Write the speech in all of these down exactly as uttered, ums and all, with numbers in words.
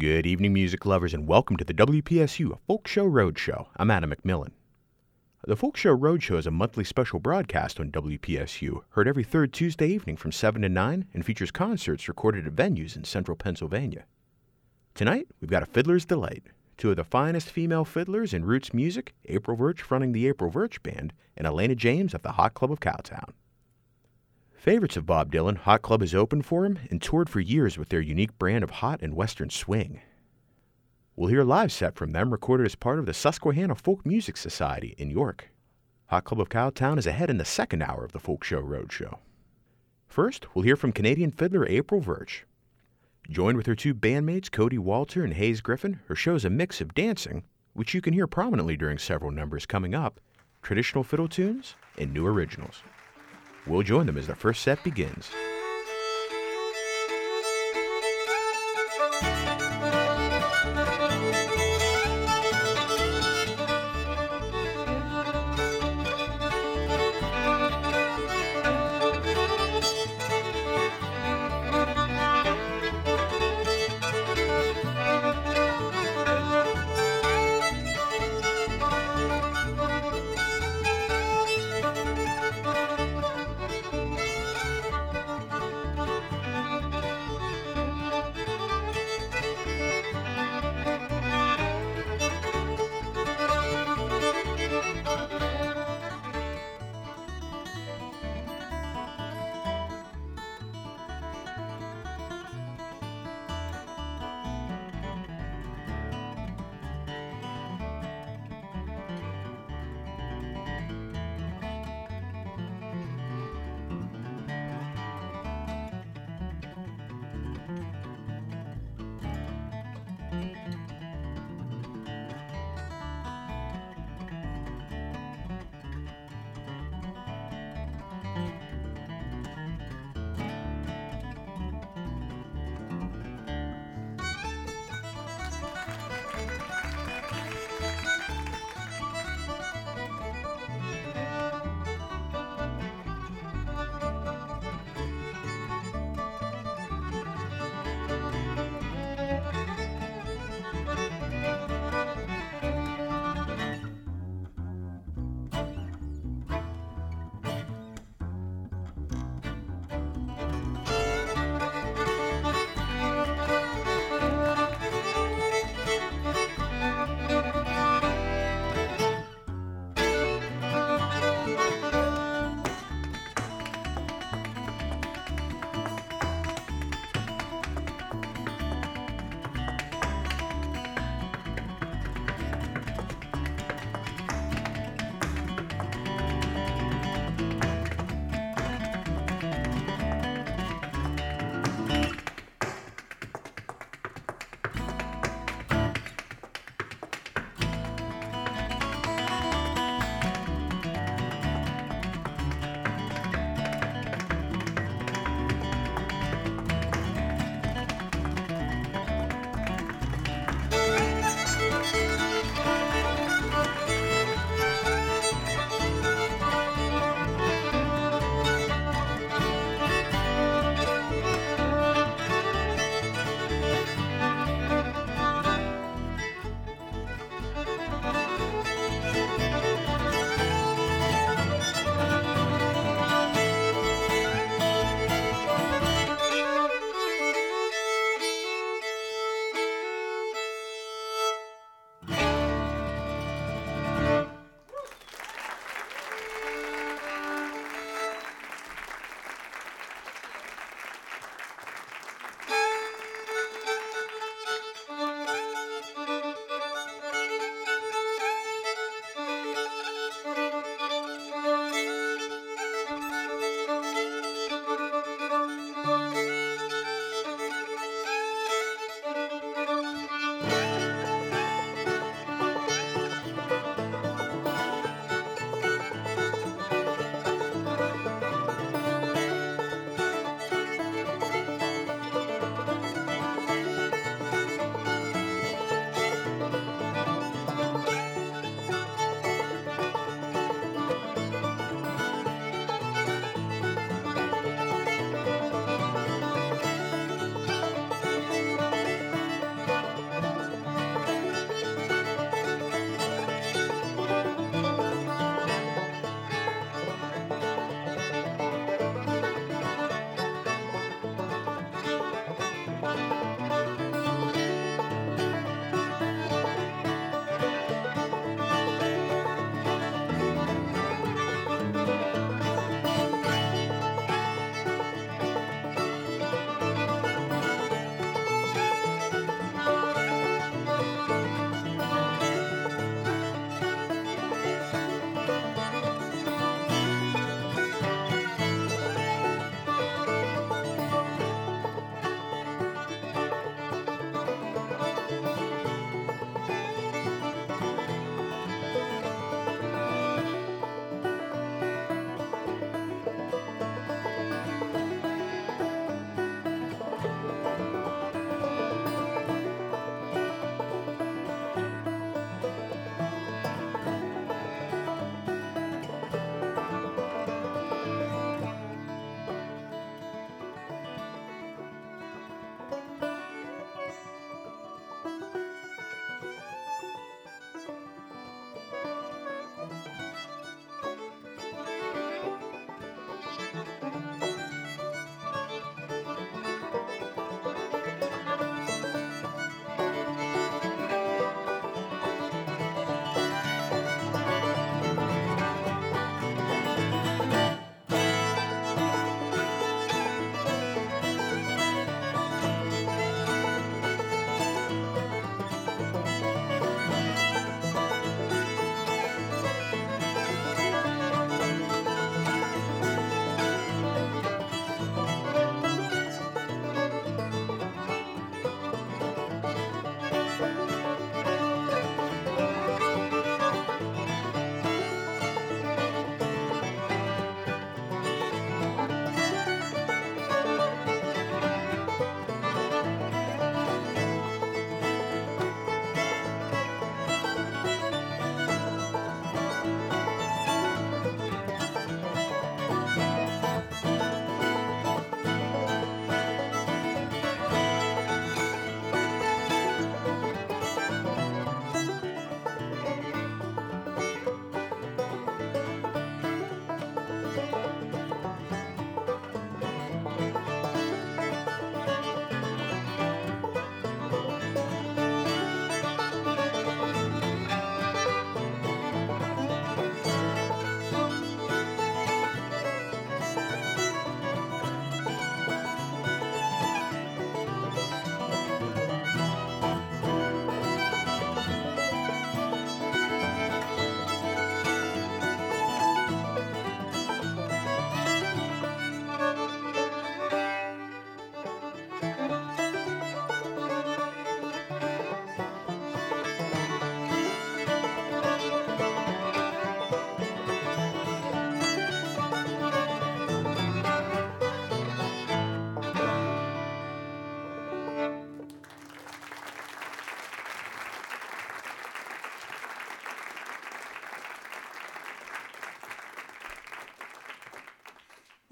Good evening, music lovers, and welcome to the W P S U Folk Show Roadshow. I'm Adam McMillan. The Folk Show Roadshow is a monthly special broadcast on W P S U, heard every third Tuesday evening from seven to nine, and features concerts recorded at venues in central Pennsylvania. Tonight, we've got a Fiddler's Delight. Two of the finest female fiddlers in roots music, April Virch fronting the April Virch Band, and Elena James of the Hot Club of Cowtown. Favorites of Bob Dylan, Hot Club has opened for him and toured for years with their unique brand of hot and western swing. We'll hear a live set from them recorded as part of the Susquehanna Folk Music Society in York. Hot Club of Cowtown is ahead in the second hour of the Folk Show Roadshow. First, we'll hear from Canadian fiddler April Virch. Joined with her two bandmates, Cody Walter and Hayes Griffin, her show's a mix of dancing, which you can hear prominently during several numbers coming up, traditional fiddle tunes, and new originals. We'll join them as the first set begins.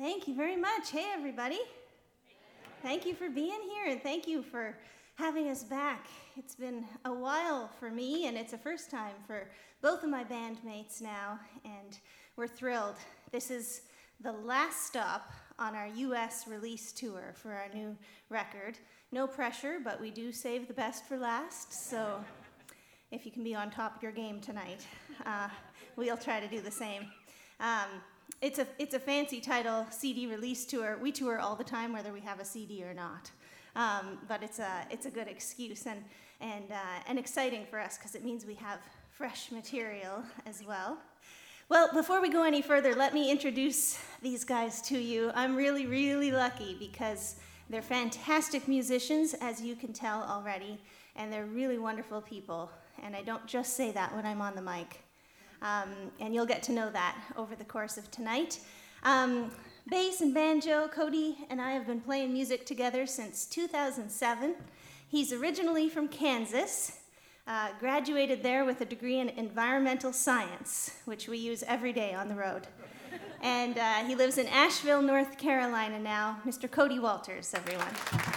Thank you very much. Hey, everybody. Thank you for being here, and thank you for having us back. It's been a while for me, and it's a first time for both of my bandmates now, and we're thrilled. This is the last stop on our U S release tour for our new record. No pressure, but we do save the best for last, so if you can be on top of your game tonight, uh, we'll try to do the same. Um, It's a it's a fancy title, C D release tour. We tour all the time, whether we have a C D or not. Um, but it's a it's a good excuse and and uh, and exciting for us because it means we have fresh material as well. Well, before we go any further, let me introduce these guys to you. I'm really really lucky because they're fantastic musicians, as you can tell already, and they're really wonderful people. And I don't just say that when I'm on the mic. Um, and you'll get to know that over the course of tonight. Um, bass and banjo, Cody and I have been playing music together since two thousand seven. He's originally from Kansas, uh, graduated there with a degree in environmental science, which we use every day on the road. And uh, he lives in Asheville, North Carolina now. Mister Cody Walters, everyone.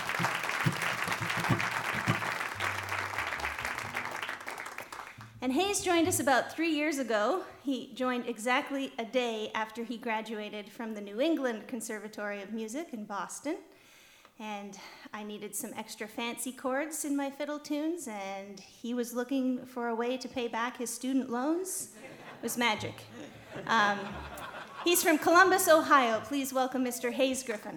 And Hayes joined us about three years ago. He joined exactly a day after he graduated from the New England Conservatory of Music in Boston. And I needed some extra fancy chords in my fiddle tunes, and he was looking for a way to pay back his student loans. It was magic. Um, he's from Columbus, Ohio. Please welcome Mister Hayes Griffin.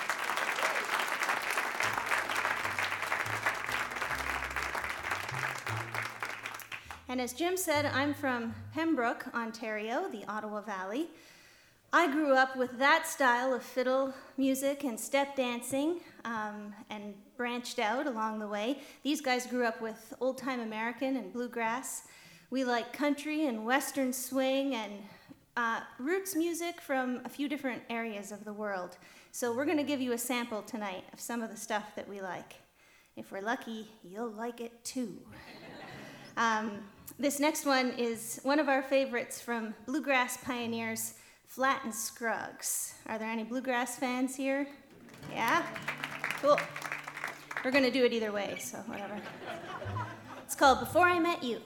And as Jim said, I'm from Pembroke, Ontario, the Ottawa Valley. I grew up with that style of fiddle music and step dancing um, and branched out along the way. These guys grew up with old-time American and bluegrass. We like country and western swing and uh, roots music from a few different areas of the world. So we're going to give you a sample tonight of some of the stuff that we like. If we're lucky, you'll like it too. Um, This next one is one of our favorites from bluegrass pioneers, Flatt and Scruggs. Are there any bluegrass fans here? Yeah? Cool. We're going to do it either way, so whatever. It's called Before I Met You.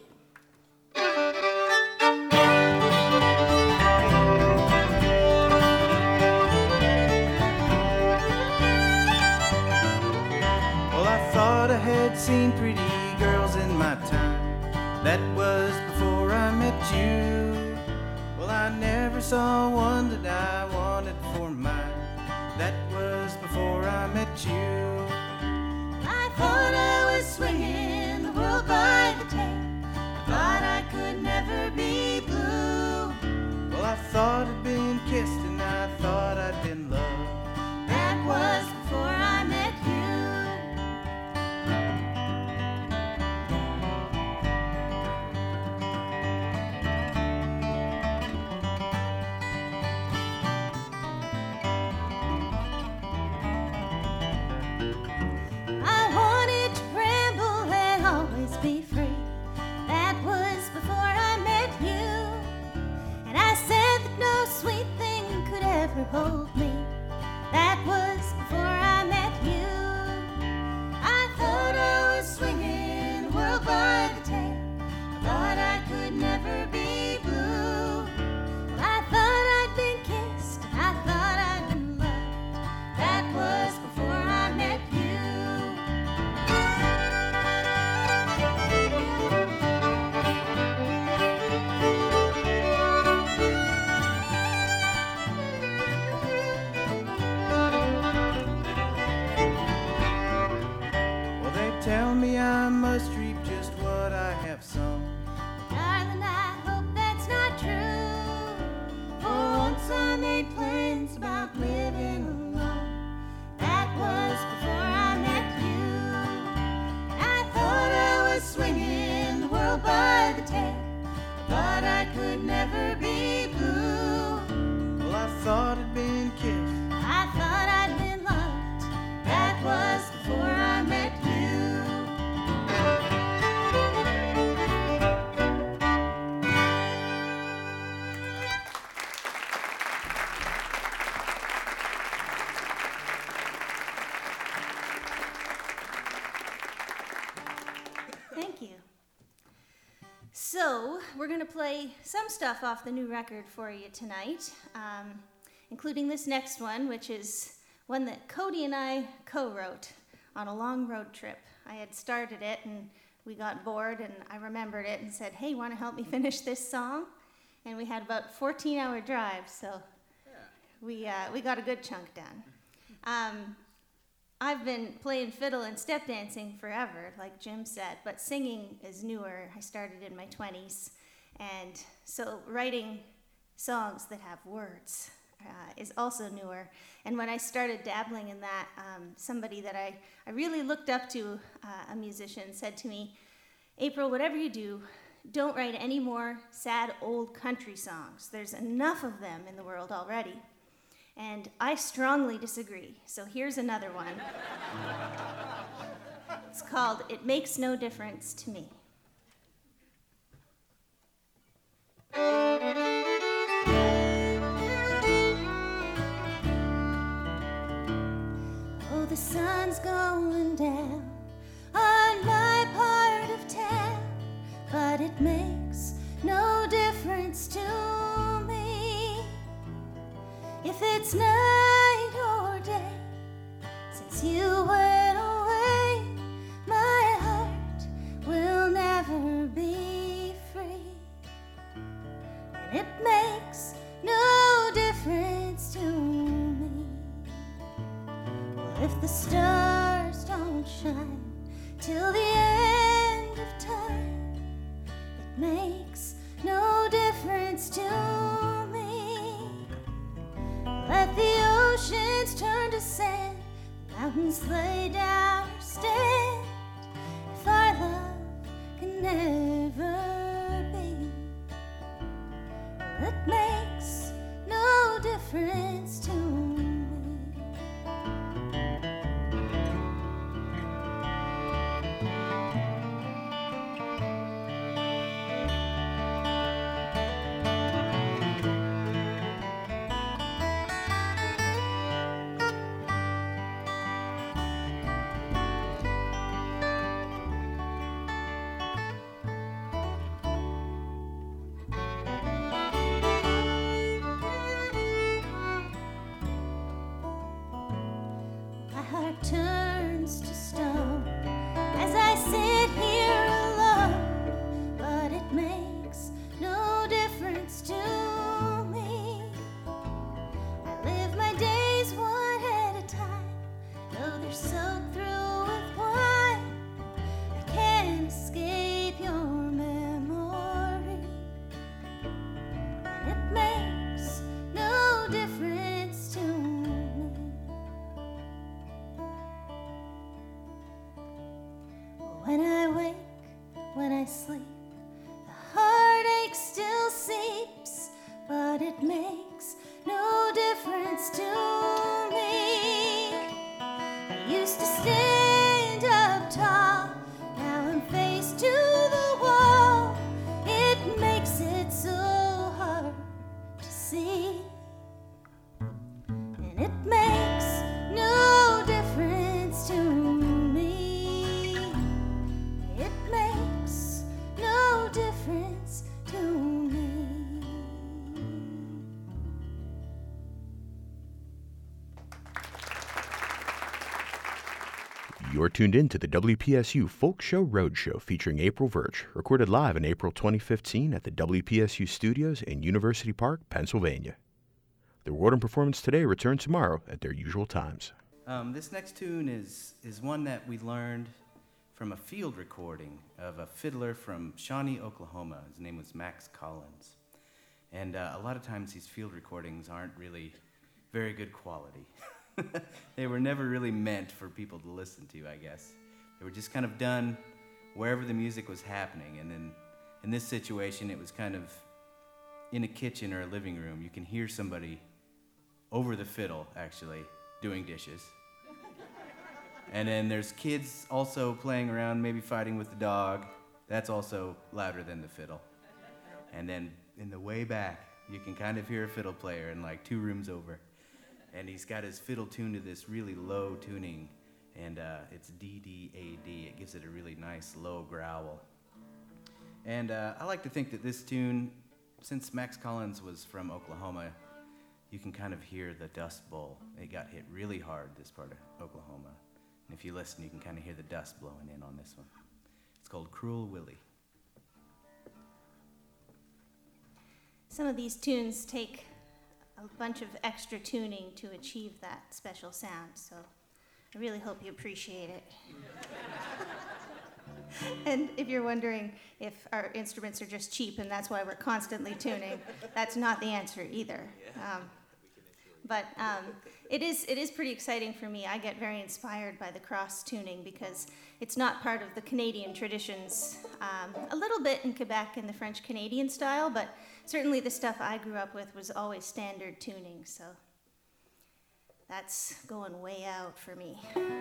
Well, I thought I had seen pretty girls in my time. That was before I met you. Well, I never saw one that I wanted for mine. That was before I met you. I thought I was swinging the world by the tail. I thought I could never be blue. Well, I thought I'd been kissed and I thought I'd been loved. That was before I met you. I wanted to ramble you. So, we're going to play some stuff off the new record for you tonight, um, including this next one, which is one that Cody and I co-wrote on a long road trip. I had started it, and we got bored, and I remembered it and said, hey, want to help me finish this song? And we had about fourteen-hour drive, so yeah. we, uh, we got a good chunk done. Um, I've been playing fiddle and step dancing forever, like Jim said, but singing is newer. I started in my twenties, and so writing songs that have words uh, is also newer. And when I started dabbling in that, um, somebody that I, I really looked up to, uh, a musician, said to me, April, whatever you do, don't write any more sad old country songs. There's enough of them in the world already. And I strongly disagree, so here's another one. It's called It Makes No Difference to Me. Oh, the sun's going down on my part of town, but it makes no difference to me. If it's night or day, since you went away, my heart will never be free. And it makes no difference to me. Well, if the stars don't shine till the end of time, it makes no difference to me. Let the oceans turn to sand, the mountains lay down or stand, if our love can never be, well, it makes no difference to me. Turns to stone as I sit here alone, but it makes no difference to me. I live my days one at a time, though they're soaked through with wine. I can't escape your memory, and it makes no difference to me. When I wake, when I sleep, the heartache still seeps, but it makes no difference to me. I used to stand up tall, now I'm faced to the wall. It makes it so hard to see, and it makes no difference to me. Difference to me. You're tuned in to the W P S U Folk Show Roadshow featuring April Virch, recorded live in April twenty fifteen at the W P S U studios in University Park, Pennsylvania. The award and performance today return tomorrow at their usual times. Um, this next tune is, is one that we learned from a field recording of a fiddler from Shawnee, Oklahoma. His name was Max Collins. And uh, a lot of times these field recordings aren't really very good quality. They were never really meant for people to listen to, I guess. They were just kind of done wherever the music was happening. And then in this situation, it was kind of in a kitchen or a living room. You can hear somebody over the fiddle, actually, doing dishes. And then there's kids also playing around, maybe fighting with the dog. That's also louder than the fiddle. And then in the way back, you can kind of hear a fiddle player in like two rooms over. And he's got his fiddle tuned to this really low tuning, and uh, it's D D A D. It gives it a really nice low growl. And uh, I like to think that this tune, since Max Collins was from Oklahoma, you can kind of hear the Dust Bowl. It got hit really hard, this part of Oklahoma. And if you listen, you can kind of hear the dust blowing in on this one. It's called Cruel Willie. Some of these tunes take a bunch of extra tuning to achieve that special sound, so I really hope you appreciate it. And if you're wondering if our instruments are just cheap and that's why we're constantly tuning, that's not the answer either. Um, but um, it is it is pretty exciting for me. I get very inspired by the cross tuning because it's not part of the Canadian traditions. Um, a little bit in Quebec in the French Canadian style, but certainly the stuff I grew up with was always standard tuning. So that's going way out for me.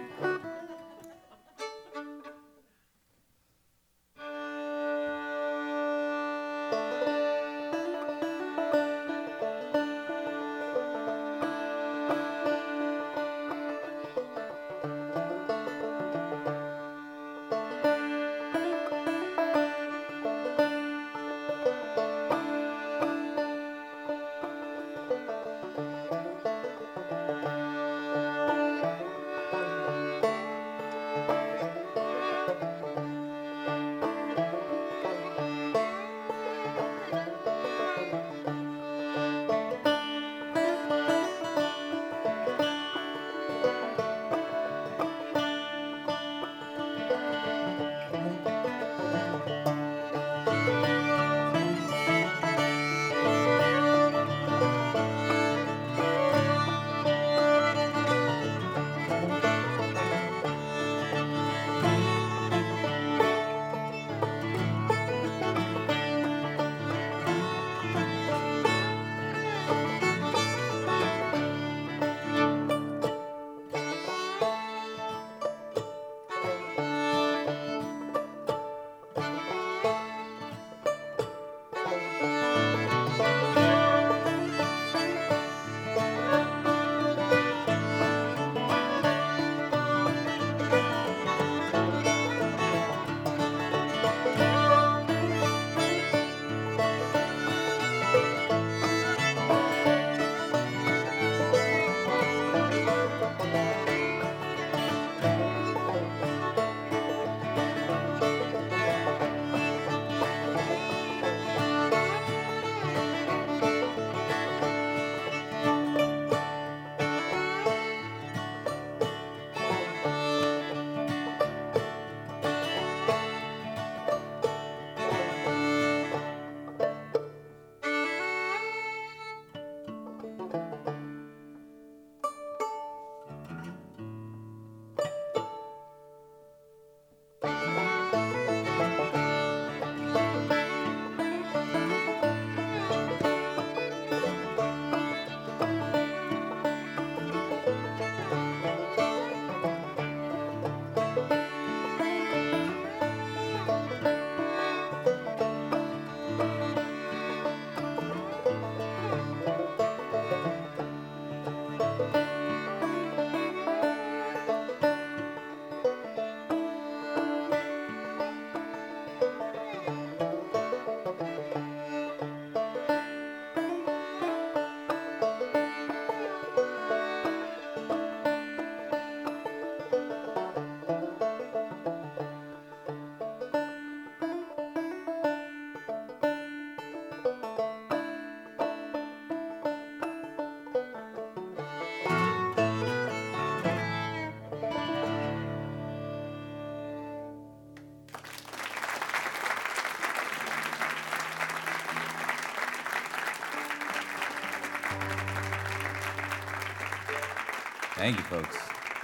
Thank you, folks.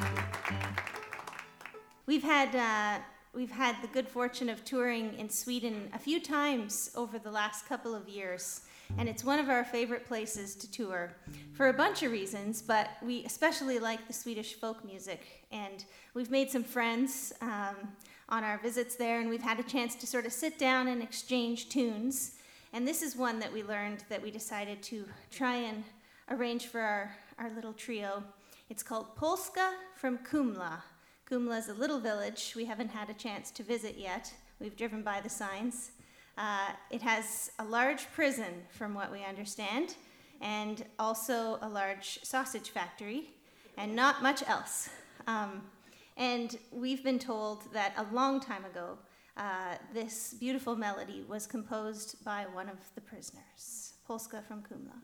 We've had uh, we've had the good fortune of touring in Sweden a few times over the last couple of years, and it's one of our favorite places to tour for a bunch of reasons, but we especially like the Swedish folk music, and we've made some friends um, on our visits there, and we've had a chance to sort of sit down and exchange tunes, and this is one that we learned that we decided to try and arrange for our, our little trio. It's called Polska from Kumla. Kumla is a little village we haven't had a chance to visit yet. We've driven by the signs. Uh, it has a large prison, from what we understand, and also a large sausage factory, and not much else. Um, and we've been told that a long time ago, uh, this beautiful melody was composed by one of the prisoners, Polska from Kumla.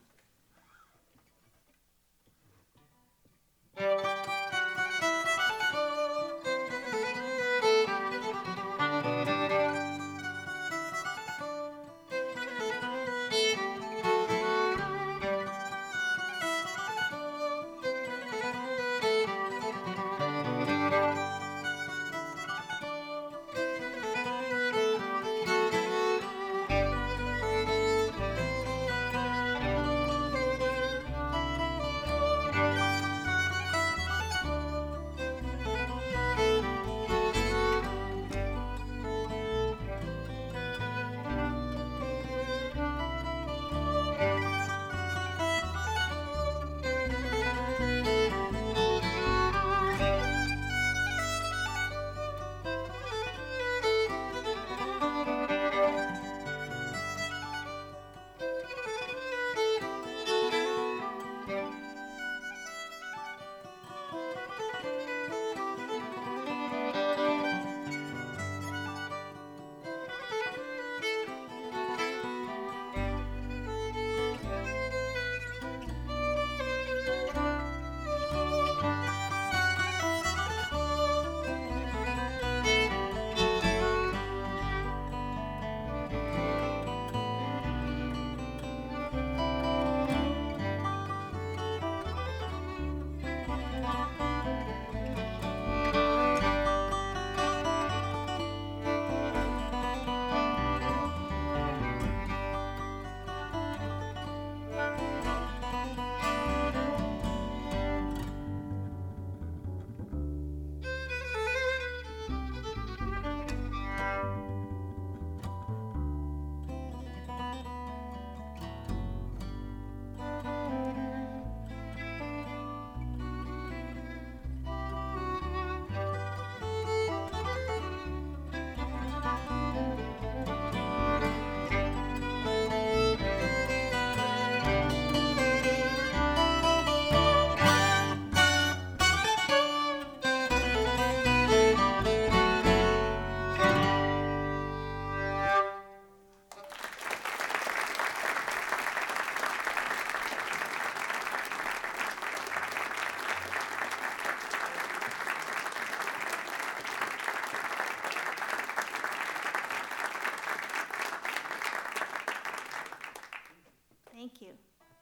Thank you.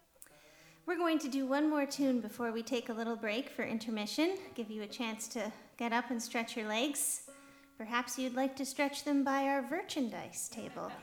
We're going to do one more tune before we take a little break for intermission, give you a chance to get up and stretch your legs. Perhaps you'd like to stretch them by our merchandise table.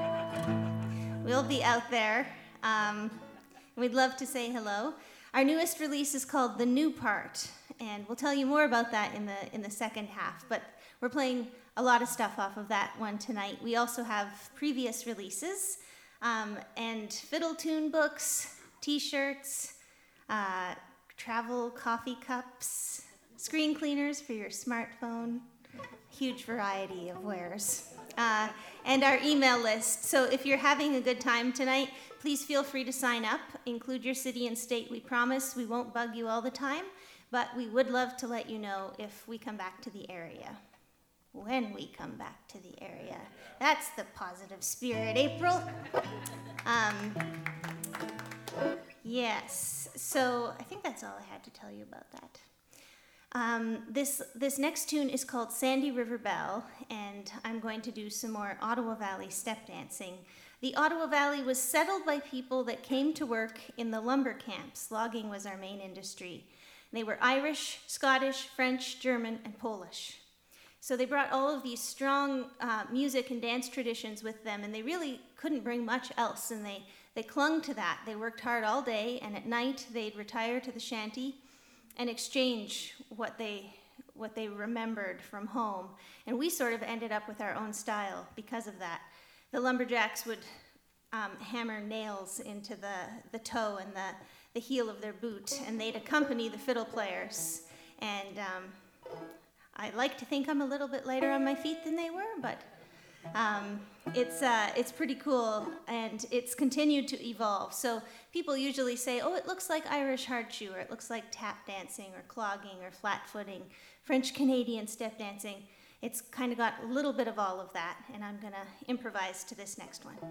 We'll be out there. Um, we'd love to say hello. Our newest release is called The New Part, and we'll tell you more about that in the in the second half, but we're playing a lot of stuff off of that one tonight. We also have previous releases, um, and fiddle tune books, t-shirts, uh, travel coffee cups, screen cleaners for your smartphone, huge variety of wares, uh, and our email list. So if you're having a good time tonight, please feel free to sign up. Include your city and state. We promise we won't bug you all the time, but we would love to let you know if we come back to the area. When we come back to the area. That's the positive spirit, April. Um, yes, so I think that's all I had to tell you about that. Um, this, this next tune is called Sandy River Belle, and I'm going to do some more Ottawa Valley step dancing. The Ottawa Valley was settled by people that came to work in the lumber camps. Logging was our main industry. They were Irish, Scottish, French, German, and Polish. So they brought all of these strong uh, music and dance traditions with them, and they really couldn't bring much else, and they, they clung to that. They worked hard all day, and at night they'd retire to the shanty and exchange what they, what they remembered from home. And we sort of ended up with our own style because of that. The lumberjacks would um, hammer nails into the, the toe and the, the heel of their boot, and they'd accompany the fiddle players. And um, I like to think I'm a little bit lighter on my feet than they were, but Um, it's, uh, it's pretty cool, and it's continued to evolve. So people usually say, oh, it looks like Irish hard-shoe, or it looks like tap dancing, or clogging, or flat-footing, French-Canadian step dancing. It's kind of got a little bit of all of that, and I'm going to improvise to this next one.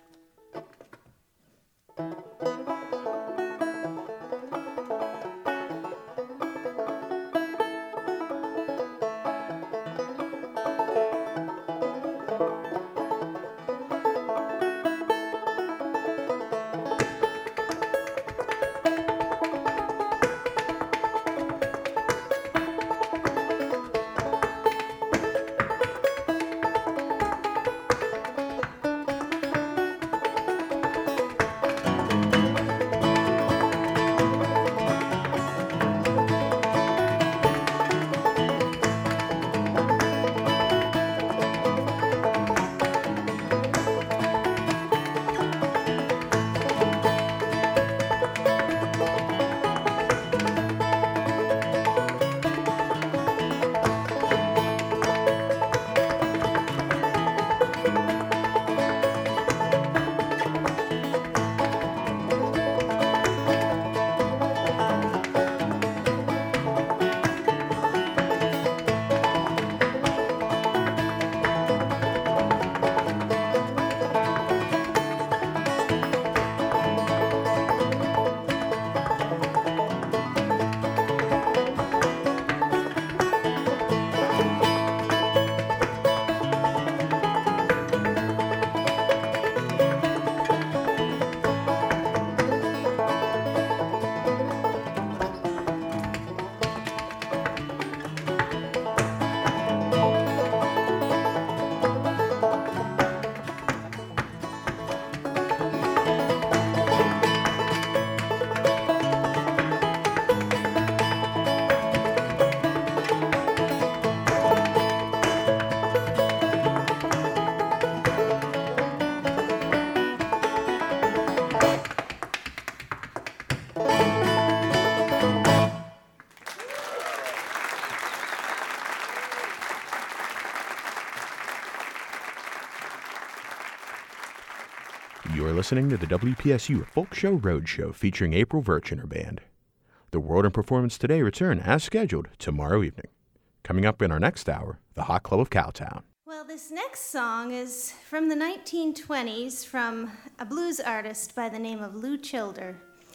You're listening to the W P S U Folk Show Roadshow featuring April Virch and her band. The World in Performance Today return as scheduled tomorrow evening. Coming up in our next hour, the Hot Club of Cowtown. Well, this next song is from the nineteen twenties from a blues artist by the name of Lou Childre.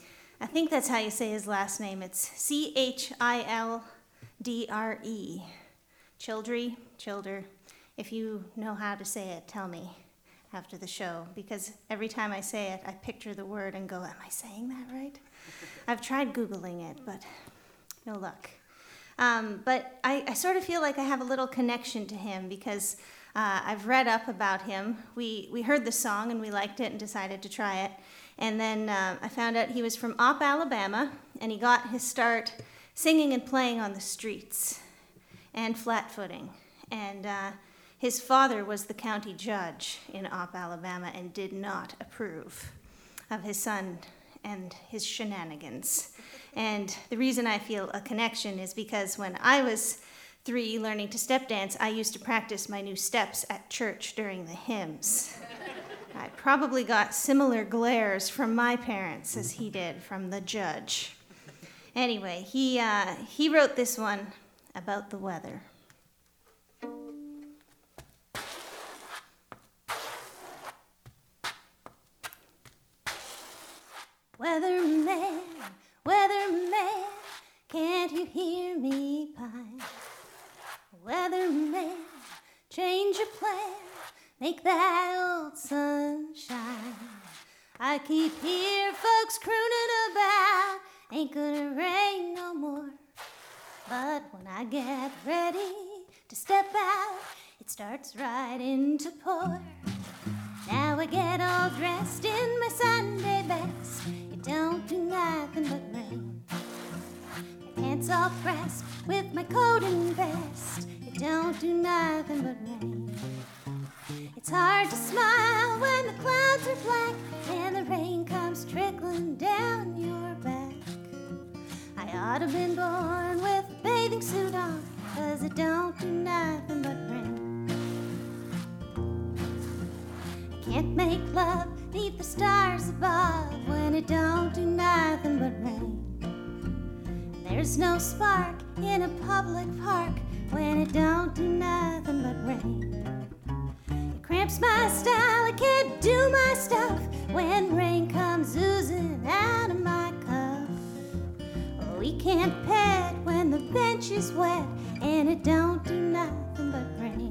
I think that's how you say his last name. It's C H I L D R E. Childre, Childre. If you know how to say it, tell me after the show, because every time I say it, I picture the word and go, am I saying that right? I've tried Googling it, but no luck. Um, but I, I sort of feel like I have a little connection to him because uh, I've read up about him. We, we heard the song and we liked it and decided to try it. And then uh, I found out he was from Opp, Alabama, and he got his start singing and playing on the streets and flat-footing. And uh, his father was the county judge in Opp, Alabama, and did not approve of his son and his shenanigans. And the reason I feel a connection is because when I was three learning to step dance, I used to practice my new steps at church during the hymns. I probably got similar glares from my parents as he did from the judge. Anyway, he, uh, he wrote this one about the weather. Weatherman, weatherman, can't you hear me pine? Weatherman, change your plan, make that old sun shine. I keep hear folks crooning about, ain't gonna rain no more. But when I get ready to step out, it starts right in to pour. Now I get all dressed in my Sunday best. It don't do nothing but rain. My pants all pressed with my coat and vest. It don't do nothing but rain. It's hard to smile when the clouds are black and the rain comes trickling down your back. I ought to been born with a bathing suit on, 'cause it don't do nothing but rain. can't make love neath the stars above when it don't do nothing but rain. There's no spark in a public park when it don't do nothing but rain. It cramps my style, I can't do my stuff when rain comes oozing out of my cuff. Oh, we can't pet when the bench is wet and it don't do nothing but rain.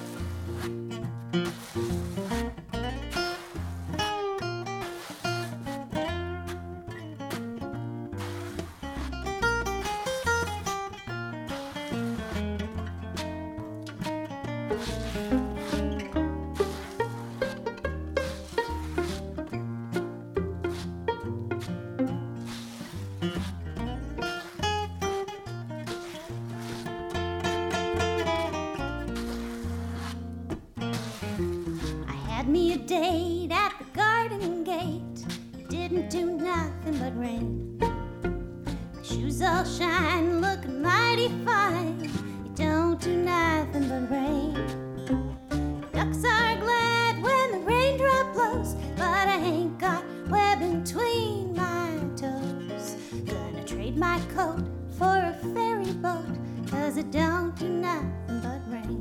Me a date at the garden gate. It didn't do nothing but rain. My shoes all shine, looking mighty fine. It don't do nothing but rain. Ducks are glad when the raindrop blows, but I ain't got web between my toes. Gonna trade my coat for a ferry boat, 'cause it don't do nothing but rain.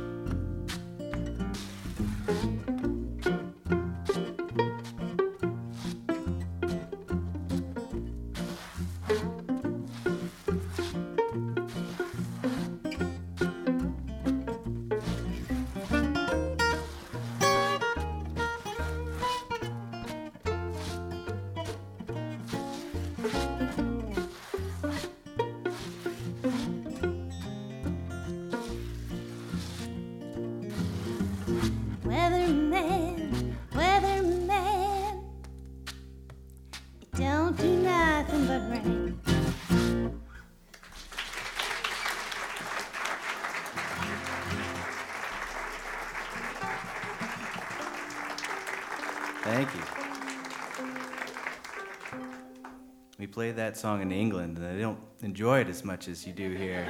Weatherman, weatherman, it don't do nothing but rain. Thank you. We play that song in England, and they don't enjoy it as much as you do here.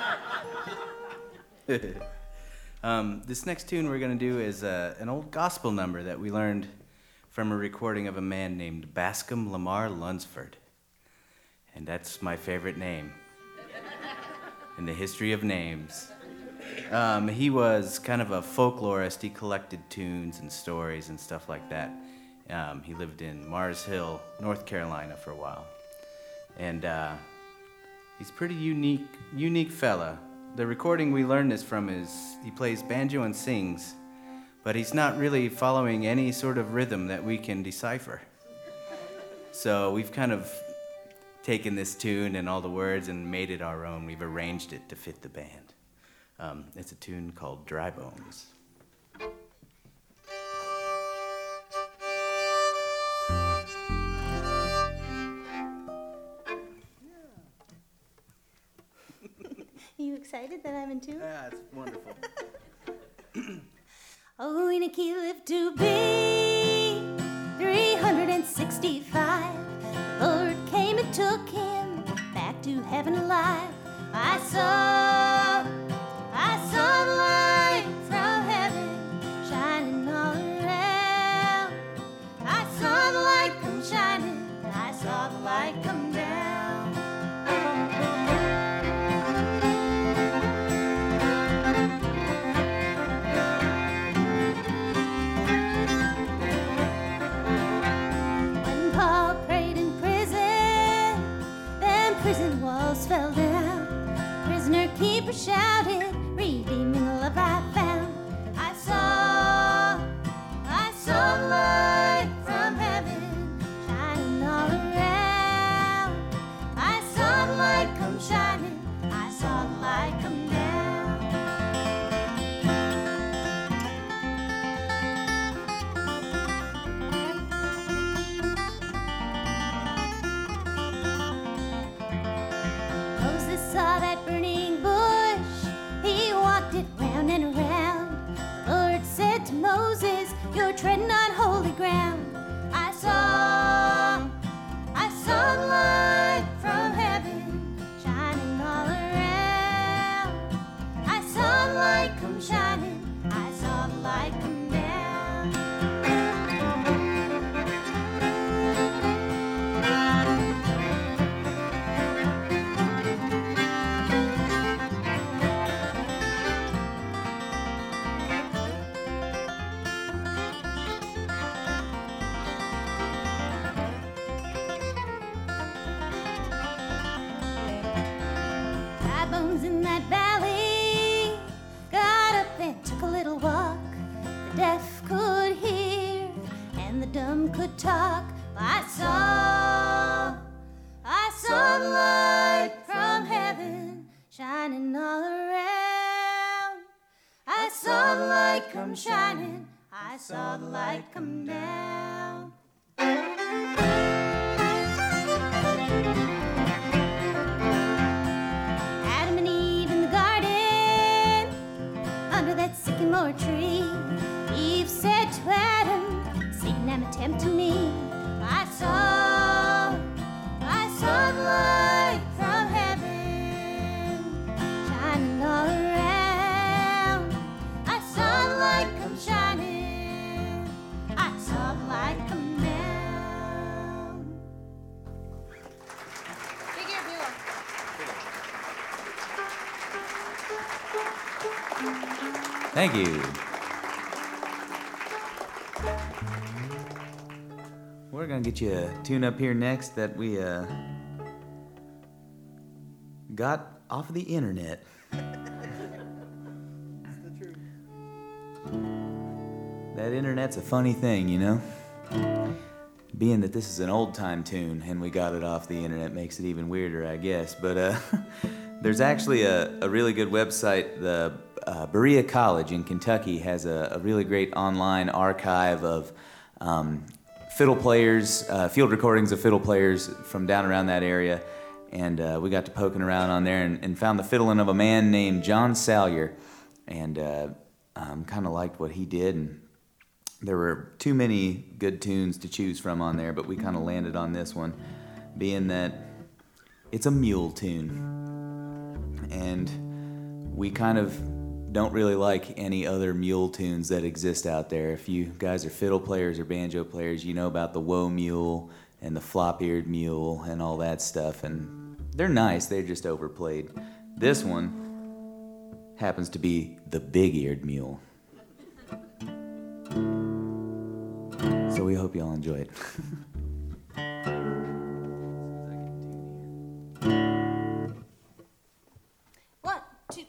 um, this next tune we're going to do is uh, an old gospel number that we learned from a recording of a man named Bascom Lamar Lunsford. And that's my favorite name in the history of names. Um, he was kind of a folklorist. He collected tunes and stories and stuff like that. Um, he lived in Mars Hill, North Carolina for a while. And uh, he's a pretty unique, unique fella. The recording we learned this from is he plays banjo and sings, but he's not really following any sort of rhythm that we can decipher. So we've kind of taken this tune and all the words and made it our own. We've arranged it to fit the band. Um, it's a tune called Dry Bones. Are you excited that I'm in tune? Yeah, it's wonderful. Oh, Inaki lived to be three hundred sixty-five. The Lord came and took him back to heaven alive. I saw, I saw the light from heaven shining all around. I saw the light come shining, and I saw the light come down. Prison walls fell down. Prisoner keeper shouted, redeeming the love I found. I saw, I saw the light from heaven shining all around. I saw the light come shining, I saw the light come down. Saw that burning bush, he walked it round and around. The Lord said to Moses, you're treading on holy ground. I saw, I saw the light from heaven shining all around. I saw the light come shining, I saw the light come down. deaf could hear and the dumb could talk. I saw, I saw the light from heaven shining all around. I saw the light come shining, I saw the light come down. Adam and Eve in the garden, under that sycamore tree. Eve said to Adam, Satan, am tempting me. I saw, I saw the light from heaven shining all around. I saw the light come shining, I saw the light come down. Big ear Beulah. Thank you. We're gonna get you a tune up here next that we uh, got off of the internet. That internet's a funny thing, you know? Being that this is an old-time tune and we got it off the internet makes it even weirder, I guess. But uh, there's actually a, a really good website. The uh, Berea College in Kentucky has a, a really great online archive of um, fiddle players, uh, field recordings of fiddle players from down around that area. And uh, we got to poking around on there and, and found the fiddling of a man named John Salyer. And uh, um, kind of liked what he did. And there were too many good tunes to choose from on there, but we kind of landed on this one, being that it's a mule tune. And we kind of don't really like any other mule tunes that exist out there. If you guys are fiddle players or banjo players, you know about the woe mule and the flop-eared mule and all that stuff, and they're nice, they're just overplayed. This one happens to be the big-eared mule. So we hope you all enjoy it. One, two.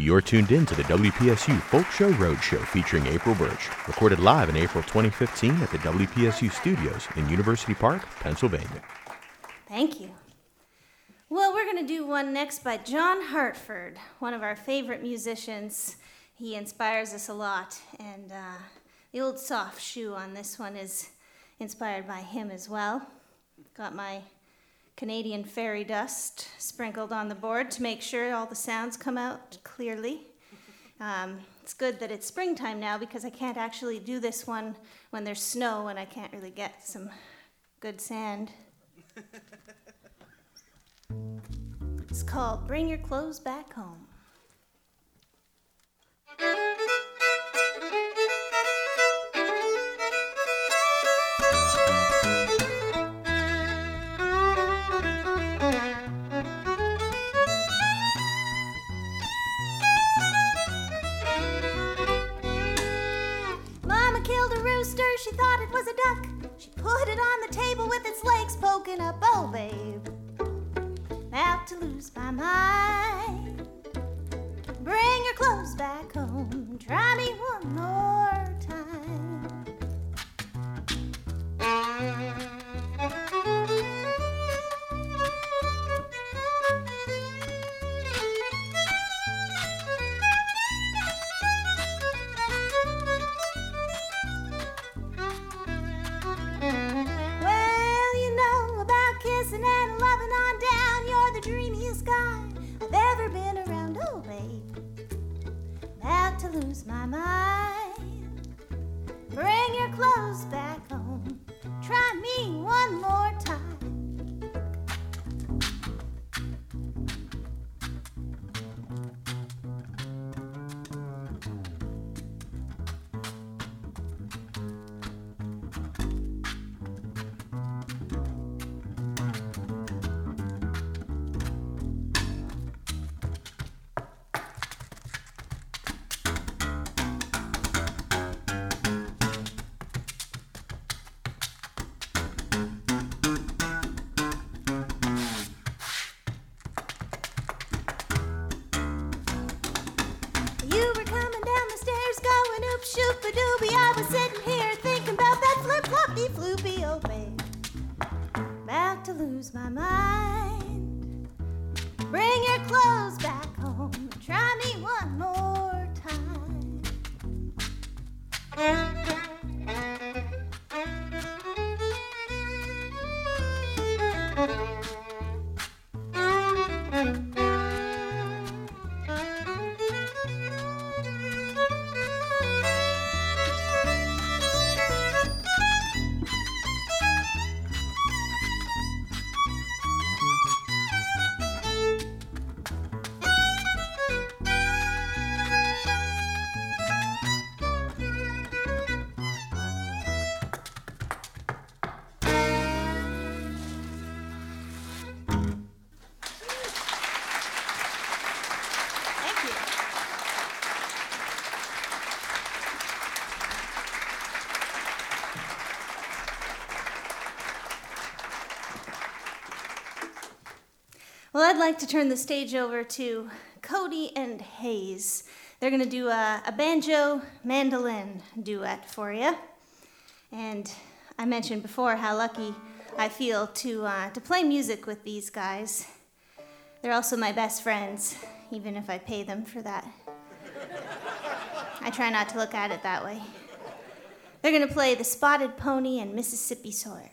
You're tuned in to the W P S U Folk Show Roadshow featuring April Birch, recorded live in April twenty fifteen at the W P S U studios in University Park, Pennsylvania. Thank you. Well, we're going to do one next by John Hartford, one of our favorite musicians. He inspires us a lot, and uh, the old soft shoe on this one is inspired by him as well. Got my Canadian fairy dust sprinkled on the board to make sure all the sounds come out clearly. Um, it's good that it's springtime now because I can't actually do this one when there's snow and I can't really get some good sand. It's called Bring Your Clothes Back Home. She thought it was a duck. She put it on the table with its legs poking up. Oh, babe, about to lose my mind. Bring your clothes back home. Try me one more time. Lose my mind. Bring your clothes back home. Try me one more time. Shoop-a-doobie, I was sitting here thinking about that flip-floppy floopy, oh babe, about to lose my mind. Bring your clothes back home, try me one more time. Well, I'd like to turn the stage over to Cody and Hayes. They're going to do a, a banjo mandolin duet for you. And I mentioned before how lucky I feel to uh, to play music with these guys. They're also my best friends, even if I pay them for that. I try not to look at it that way. They're going to play The Spotted Pony and Mississippi Soil.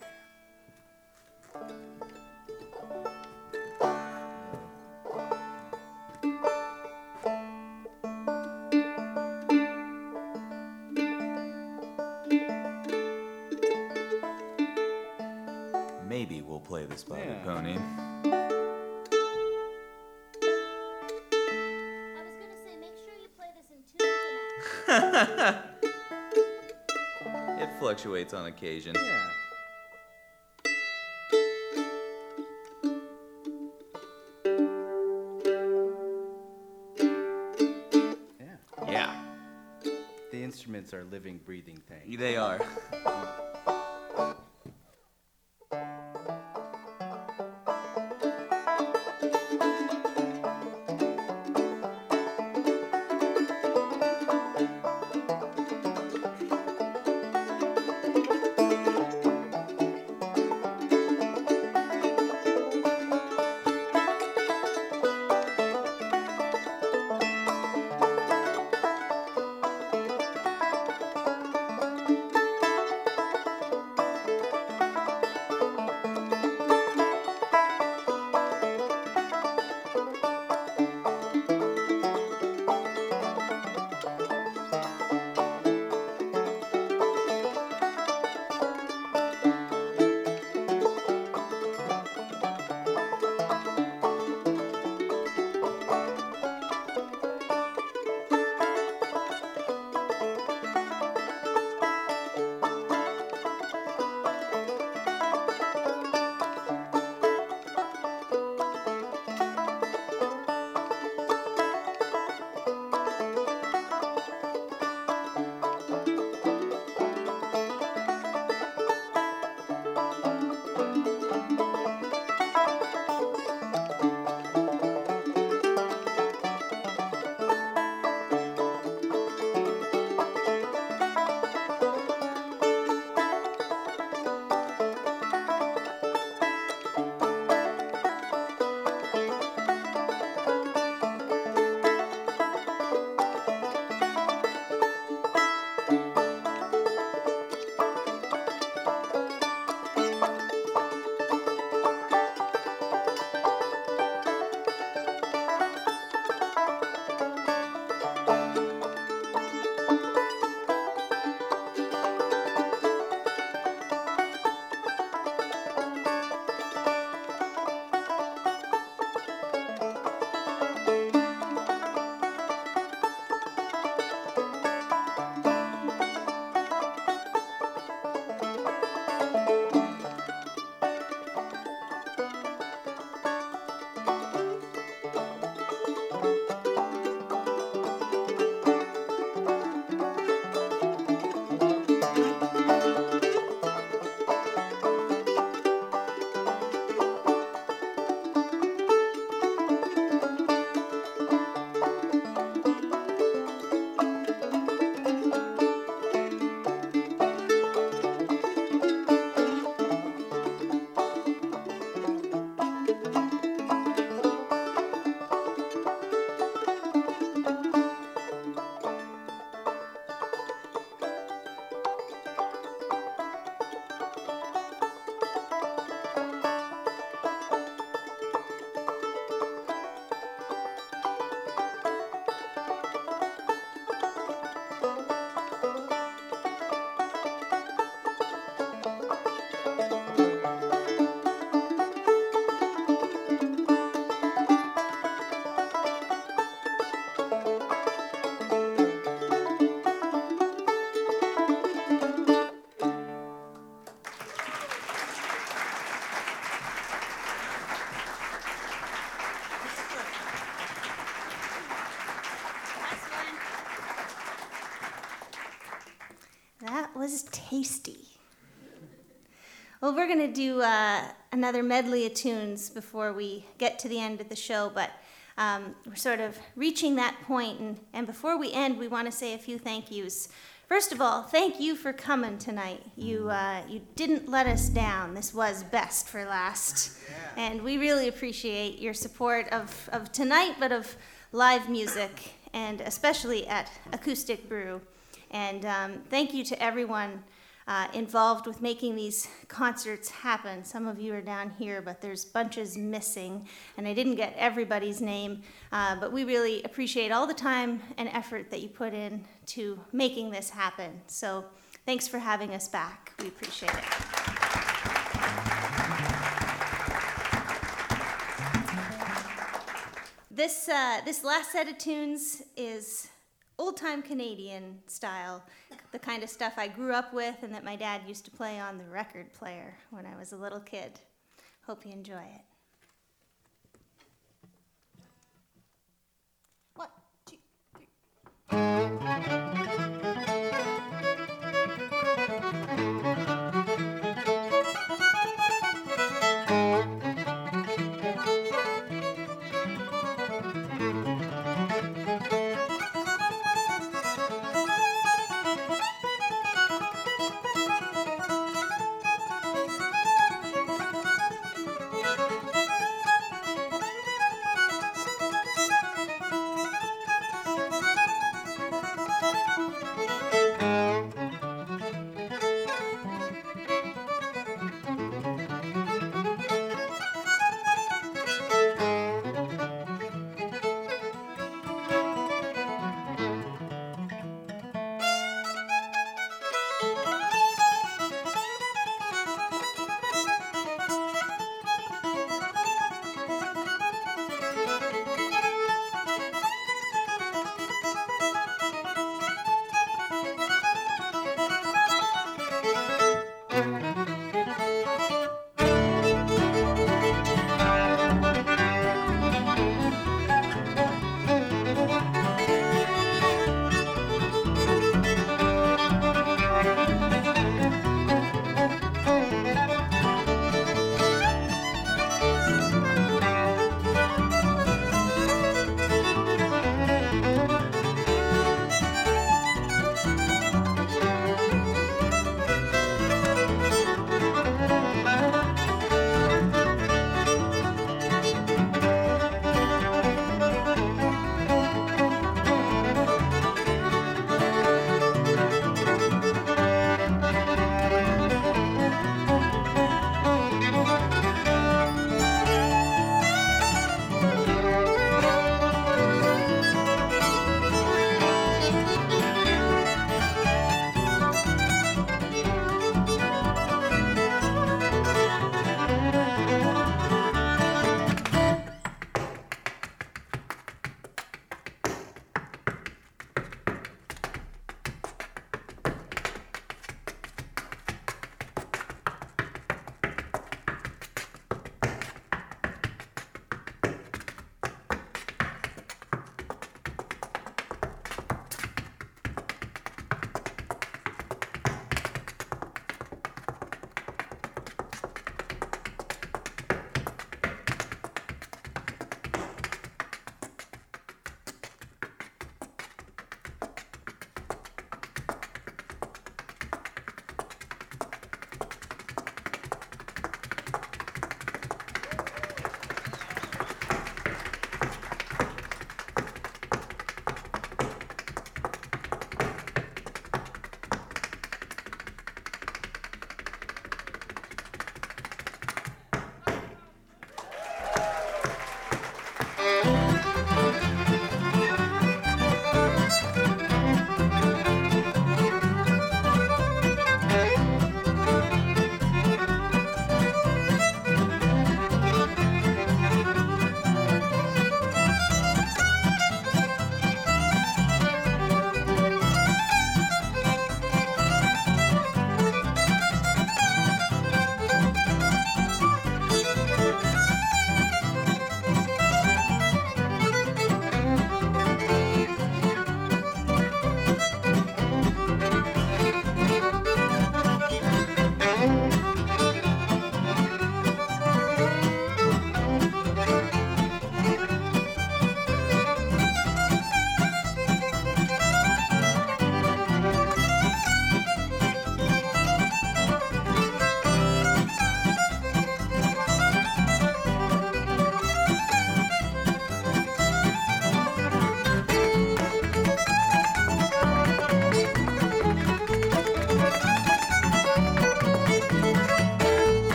Maybe we'll play The Spotted Yeah. Pony. I was gonna say, make sure you play this in tune tonight. It fluctuates on occasion. Yeah. Yeah. Yeah, The instruments are living, breathing things. they are. tasty. Well, we're going to do uh, another medley of tunes before we get to the end of the show, but um, we're sort of reaching that point, and, and before we end, we want to say a few thank yous. First of all, thank you for coming tonight. You uh, you didn't let us down. This was best for last. Yeah. And we really appreciate your support of, of tonight, but of live music, and especially at Acoustic Brew. And um, thank you to everyone uh, involved with making these concerts happen. Some of you are down here, but there's bunches missing, and I didn't get everybody's name, uh, but we really appreciate all the time and effort that you put in to making this happen. So thanks for having us back. We appreciate it. This, uh, this last set of tunes is old-time Canadian style, the kind of stuff I grew up with and that my dad used to play on the record player when I was a little kid. Hope you enjoy it. One, two,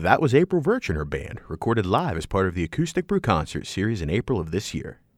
That was April Virch and her band, recorded live as part of the Acoustic Brew Concert series in April of this year.